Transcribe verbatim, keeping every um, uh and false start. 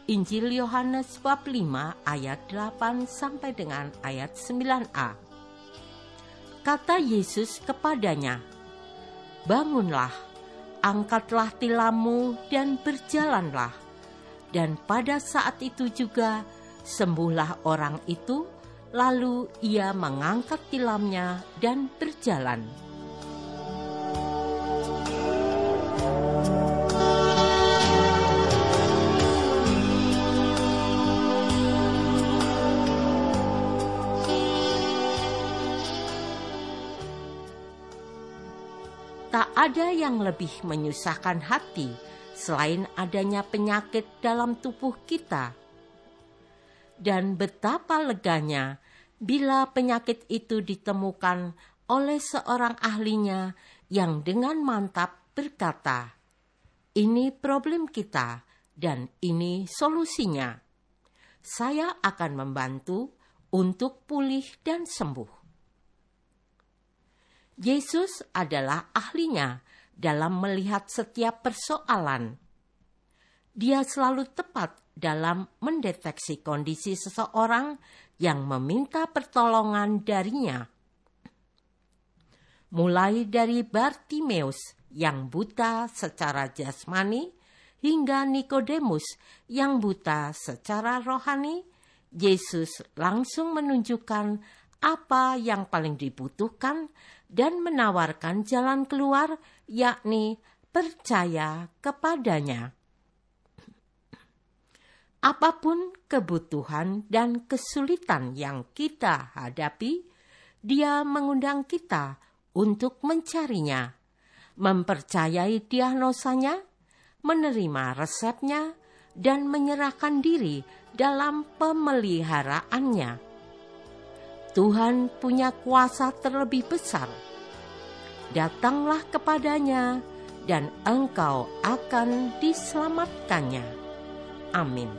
Injil Yohanes bab lima ayat delapan sampai dengan ayat sembilan a. Kata Yesus kepadanya, "Bangunlah, angkatlah tilammu dan berjalanlah." Dan pada saat itu juga sembuhlah orang itu, lalu ia mengangkat tilamnya dan berjalan. Tak ada yang lebih menyusahkan hati selain adanya penyakit dalam tubuh kita. Dan betapa leganya bila penyakit itu ditemukan oleh seorang ahlinya yang dengan mantap berkata, "Ini problem kita dan ini solusinya. Saya akan membantu untuk pulih dan sembuh." Yesus adalah ahlinya dalam melihat setiap persoalan. Dia selalu tepat dalam mendeteksi kondisi seseorang yang meminta pertolongan darinya. Mulai dari Bartimeus yang buta secara jasmani hingga Nikodemus yang buta secara rohani, Yesus langsung menunjukkan apa yang paling dibutuhkan dan menawarkan jalan keluar, yakni percaya kepadanya. Apapun kebutuhan dan kesulitan yang kita hadapi, Dia mengundang kita untuk mencarinya, mempercayai diagnosanya, menerima resepnya, dan menyerahkan diri dalam pemeliharaannya. Tuhan punya kuasa terlebih besar. Datanglah kepadanya dan engkau akan diselamatkannya. Amin.